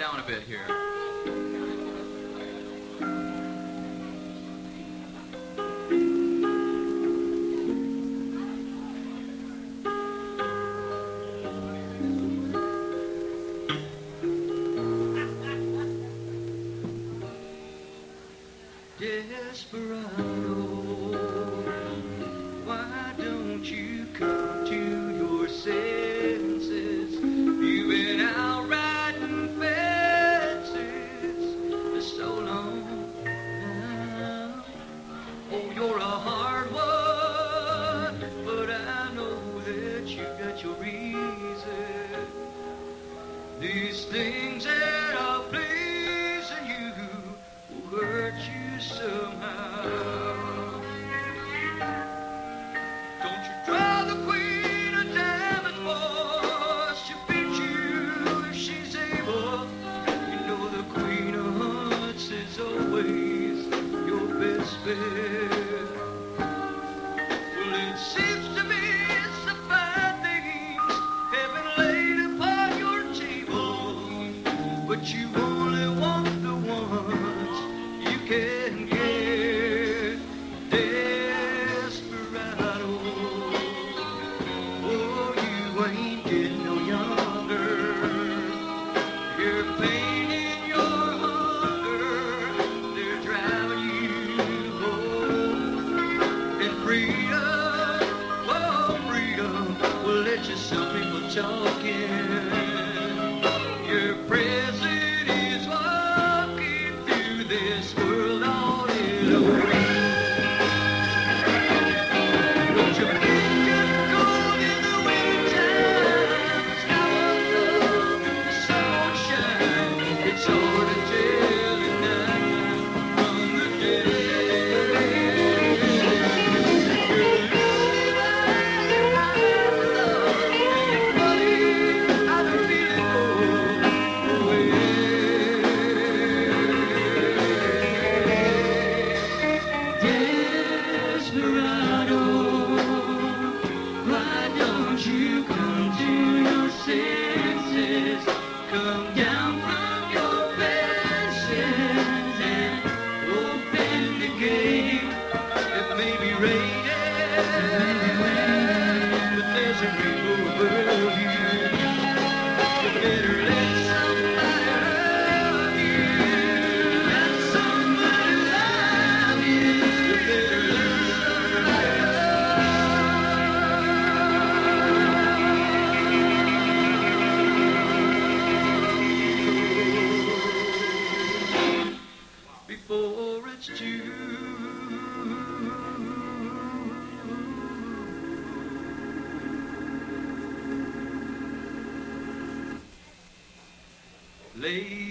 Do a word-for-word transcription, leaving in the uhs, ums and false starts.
down a bit here. Desperado, why don't you come to your senses? You've been out riding fences for so long now. Oh, you're a hard one, but I know that you got your reason. These things that are pleasing you will hurt you somehow. Don't you try the queen of diamonds, boy. She'll beat you if she's able. You know the queen of hearts is always your best bet. Well, it seems to me it's the fine things heaven laid upon your table, but you only want the ones you can get. Desperado, oh, you ain't getting no younger. Your pain and your hunger, they're driving you home. And freedom, oh, freedom, will let you some people talking. Your present is walking through this world all alone. Don't you think it's cold in the wintertime? Now alone in the sunshine, it's hard to tell at night from the day. You're losing your love, and funny how the feeling goes away. Desperado, why don't you come to your senses? Come down from your fences and open the gate. It may be raining, but there's a rainbow above you. You better let somebody love you. Let somebody love you. You better let somebody love you before it's too late.